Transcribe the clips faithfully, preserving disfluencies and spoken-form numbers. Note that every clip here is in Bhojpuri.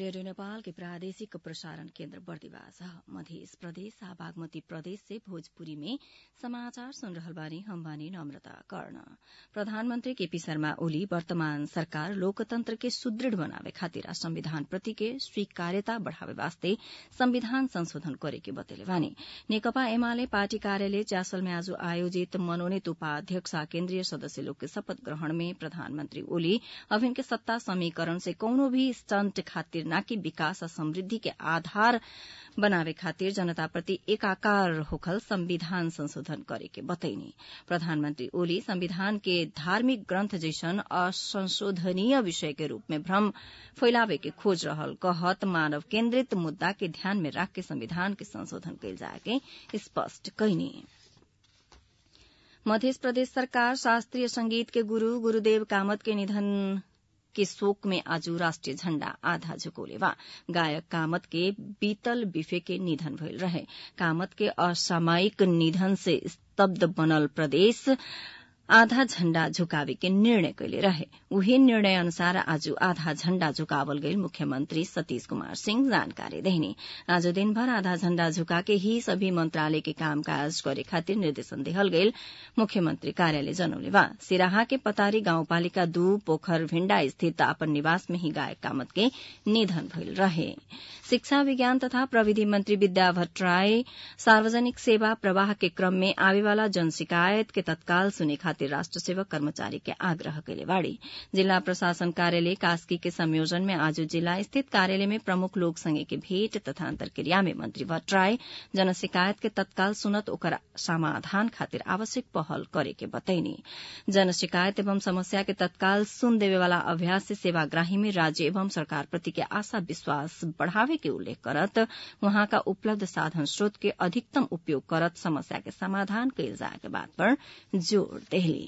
रेडियो नेपाल के प्रादेशिक प्रसारण केन्द्र बर्दिवास मध्य प्रदेश आ बागमती प्रदेश से भोजपुरी में समाचार सुन रहल बानी हम बानी नम्रता कर्ण। प्रधानमंत्री केपी शर्मा ओली वर्तमान सरकार लोकतंत्र के सुदृढ़ बनावे खातिर आ संविधान प्रति के स्वीकार्यता बढ़ावे वास्ते संविधान संशोधन करे के बतेले बानी। नेकपा एमाले पार्टी कार्यालय च्यासल में आज आयोजित मनोनीत उपाध्यक्ष आ केन्द्रीय सदस्य लोग के शपथ ग्रहण में प्रधानमंत्री ओली अभिन के सत्ता समीकरण से कौनो भी स्टंट खातिर न कि विकास और समृद्धि के आधार बनावे खातिर जनता प्रति एकाकार होखल संविधान संशोधन करे के बतैनी। प्रधानमंत्री ओली संविधान के धार्मिक ग्रंथ जैसन असंशोधनीय विषय के रूप में भ्रम फैलावे के खोज रहल कहत मानव केन्द्रित मुद्दा के ध्यान में राख के संविधान के संशोधन कइल जाए के स्पष्ट कइनी। मध्य प्रदेश सरकार शास्त्रीय संगीत के गुरू गुरूदेव कामत के निधन के शोक में आज राष्ट्रीय झण्डा आधा झुकोले बा। गायक कामत के बीतल बिफे के निधन भइल रहे। कामत के असामयिक निधन से स्तब्ध बनल प्रदेश आधा झण्डा झुकावे के निर्णय कैले रहे। उही निर्णय अनुसार आज आधा झण्डा झुकावल गई। मुख्यमंत्री सतीश कुमार सिंह जानकारी देहनी। आज दिनभर आधा झण्डा झुका के ही सभी मंत्रालय के कामकाज करे खातिर निर्देशन देहल गई। मुख्यमंत्री कार्यालय जनौले बा सिराहा के पतारी गाउँपालिका दू पोखर भिण्डा स्थित अपन निवास में ही गायक कामत के निधन भइल रहे। शिक्षा विज्ञान तथा प्रविधि मंत्री विद्या भट्टराई सार्वजनिक सेवा प्रवाह के क्रम में आवेवाला जन शिकायत के तत्काल सुने खातिर राष्ट्र सेवक कर्मचारी के आग्रह कैले बाड़ी। जिला प्रशासन कार्यालय कास्की के संयोजन में आज जिला स्थित कार्यालय में प्रमुख लोक संघ के भेंट तथा अंतरक्रिया में मंत्री भट्टराई जन शिकायत के तत्काल सुनत ओकर समाधान खातिर आवश्यक पहल करे के बतैनी। जन शिकायत एवं समस्या के तत्काल सुन देवे वाला अभ्यास से सेवाग्राही में राज्य एवं सरकार प्रति के आशा विश्वास बढ़ावे के उल्लेख करत वहां का उपलब्ध साधन स्रोत के अधिकतम उपयोग करत समस्या के समाधान कैल जाए के बात पर जोर देहली।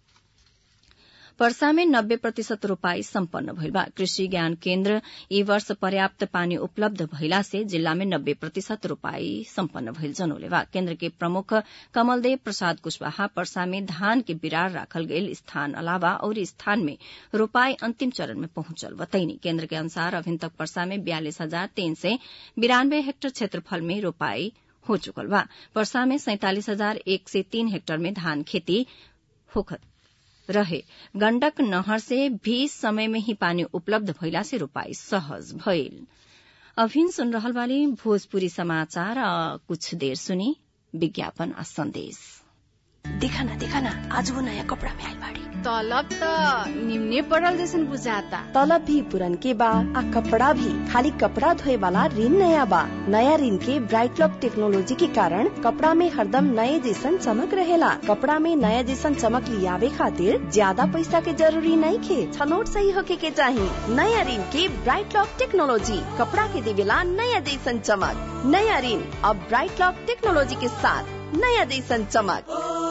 पर्सा में नब्बे प्रतिशत रोपाई सम्पन्न भइल बा। कृषि ज्ञान केन्द्र ई वर्ष पर्याप्त पानी उपलब्ध भइला से जिल्ला में नब्बे प्रतिशत रोपाई सम्पन्न भइल जनौले बा। केन्द्र के प्रमुख कमलदेव प्रसाद कुशवाहा पर्सा में धान के बिरार राखल गईल स्थान अलावा और स्थान में रोपाई अंतिम चरण में पहुंचल बतैनी। केन्द्र के अनुसार अभिन तक पर्सा में बयालीस हजार तीन सय बिरानवे हेक्टेयर क्षेत्रफल में रोपाई हो चुकल बा। पर्सा में सैंतालीस हजार एक सय तीन हेक्टेयर में धान खेती होखत रहे। गंडक नहर से भी समय में ही पानी उपलब्ध भइला से रोपाई सहज भइल। अभिन सुन रहल वाली भोजपुरी समाचार कुछ देर सुनी विज्ञापन आ संदेश। देखा ना देखा ना आज वो नया कपड़ा में आइल बाड़ी। तलब त निम्ने पड़ल जैसन बुझाता। तलब भी पुरन के बा आ कपड़ा भी खाली कपड़ा धोए वाला ऋण नया बा। नया ऋण के ब्राइट लॉक टेक्नोलॉजी के कारण कपड़ा में हरदम नए जैसन चमक रहेला। कपड़ा में नया जैसन चमक लियावे खातिर ज्यादा पैसा के जरूरी नहीं खे। छनोट सही होके के चाही। नया ऋण के ब्राइट लॉक टेक्नोलॉजी कपड़ा के देवेला नया जैसन चमक। नया ऋण अब ब्राइट लॉक टेक्नोलॉजी के साथ नया जैसन चमक।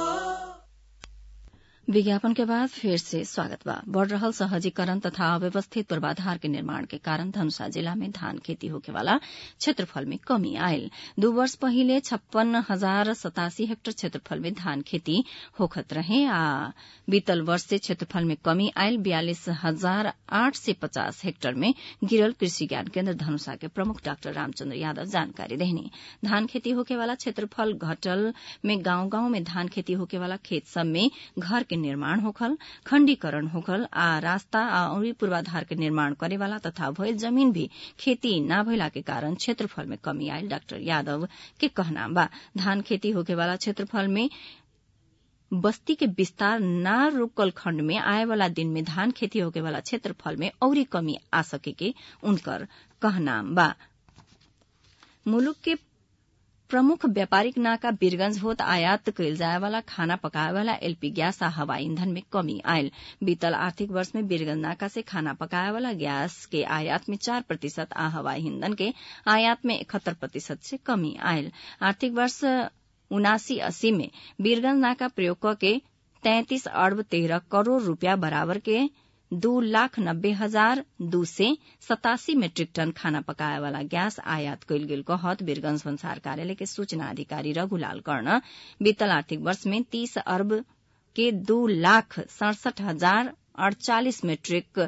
विज्ञापन के बाद फिर से स्वागत बा। बढ़ रहल सहजीकरण तथा अव्यवस्थित पूर्वाधार के निर्माण के कारण धनुषा जिला में धान खेती होके वाला क्षेत्रफल में कमी आयल। दो वर्ष पहिले छप्पन हजार सतासी हेक्टेयर क्षेत्रफल में धान खेती होखत रहे आ बीतल वर्ष से क्षेत्रफल में कमी आयल बयालीस हजार आठ सय पचास हेक्टेयर में गिरल। कृषि ज्ञान केन्द्र धनुषा के प्रमुख डाक्टर रामचंद्र यादव जानकारी देहनी। धान खेती होके वाला क्षेत्रफल घटल में गांव गांव में धान खेती होके वाला खेत सब में घर के निर्माण होखल, खंडीकरण होखल आ रास्ता और पूर्वाधार के निर्माण करे वाला तथा भइल जमीन भी खेती न भइला के कारण क्षेत्रफल में कमी आयल। डॉक्टर यादव के कहना बा धान खेती होके वाला क्षेत्रफल में बस्ती के विस्तार न रोकल खंड में आए वाला दिन में धान खेती होके वाला क्षेत्रफल में औरी कमी आ सके के उनकर कहना बा। मुलुक के प्रमुख व्यापारिक नाका वीरगंज होत आयात कइल जाए वाला खाना पकाए वाला एलपी गैस आ हवाई ईंधन में कमी आयल। बीतल आर्थिक वर्ष में वीरगंज नाका से खाना पकाए वाला गैस के आयात में चार प्रतिशत आ हवाई ईंधन के आयात में इकहत्तर प्रतिशत से कमी आयल। आर्थिक वर्ष उनासी अस्सी में वीरगंज नाका प्रयोग करके तैंतीस अरब तेरह करोड़ रूपया बराबर के दो लाख नब्बे हजार दो सौ सतासी मेट्रिक टन खाना पकाए वाला गैस आयात कइल गेल कहत वीरगंज संसार कार्यालय के सूचना अधिकारी रघुलाल कर्ण बीतल आर्थिक वर्ष में तीस अरब के दो लाख सड़सठ हजार अड़चालीस मेट्रिक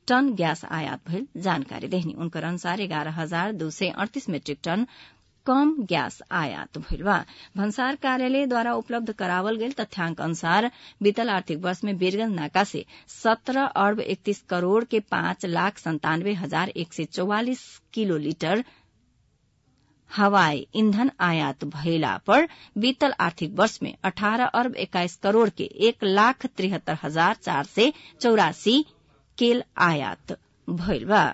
टन गैस आयात भइल जानकारी देहनी। उनकर अनुसार एघारह हजार दो सय अड़तीस मेट्रिक टन कम गैस आयात भइल बा। भन्सार कार्यालयद्वारा उपलब्ध करावल गेल तथ्याङ्क अनुसार बीतल आर्थिक वर्ष में वीरगंज नाका से सत्रह अर्ब इकतीस करोड़ के पाँच लाख संतानवे हजार एक सय चौवालिस किलो लीटर हवाई ईंधन आयात भइला पर बीतल आर्थिक वर्ष में अठारह अर्ब इक्कीस करोड़ के एक लाख तिहत्तर हजार चार सय चौरासी केल आयात भइल बा।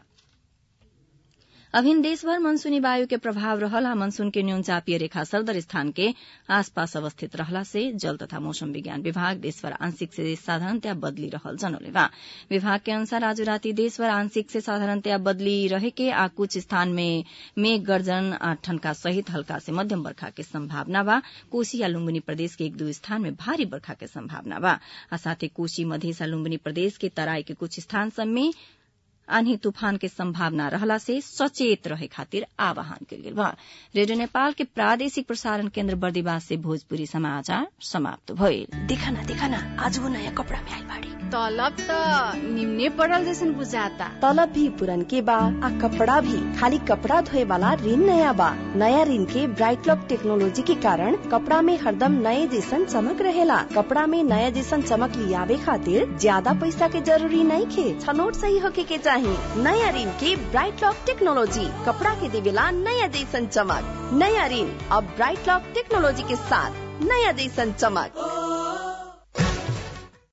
अभिन देशभर मनसूनी वायु के प्रभाव रहल आ मनसून के न्यून चापीय रेखा सरदर स्थान के आसपास अवस्थित रहला से जल तथा मौसम विज्ञान विभाग देशभर आंशिक से साधारणतया बदली रहल जनौले बा। विभाग के अनुसार आज राति देशभर आंशिक से साधारणतया बदली रहे के आ कुछ स्थान में मेघ गर्जन आ ठनका सहित हल्का से मध्यम बरखा के संभावना बा। कोशी आ लुम्बिनी प्रदेश के एक दो स्थान में भारी बरखा के संभावना बा आ साथ ही कोशी मधेस आ लुम्बिनी प्रदेश के तराई के कुछ स्थान सब में आन्ही तूफान के संभावना रहला से सचेत रहे खातिर आह्वान कयल गेल बा। रेडियो नेपाल के प्रादेशिक प्रसारण केन्द्र बर्दिवास से भोजपुरी समाचार समाप्त भइल। देखा ना देखा ना आज वो नया कपड़ा में आई बाड़ी। तलब त निम्ने पड़ल जैसन बुझाता। तलब भी पुरन के बा आ कपड़ा भी खाली कपड़ा धोए वाला ऋण नया बा। नया ऋण के ब्राइट लॉक टेक्नोलॉजी के कारण कपड़ा में हरदम नए जैसन चमक रहेला। कपड़ा में नया जैसन चमक लियावे खातिर ज्यादा पैसा के जरूरी नहीं खे, छनोट सही होके के चाहिए। नया ऋण के ब्राइट लॉक टेक्नोलॉजी कपड़ा के देवेला नया जैसन चमक। नया ऋण अब ब्राइट लॉक टेक्नोलॉजी के साथ नया जैसन चमक।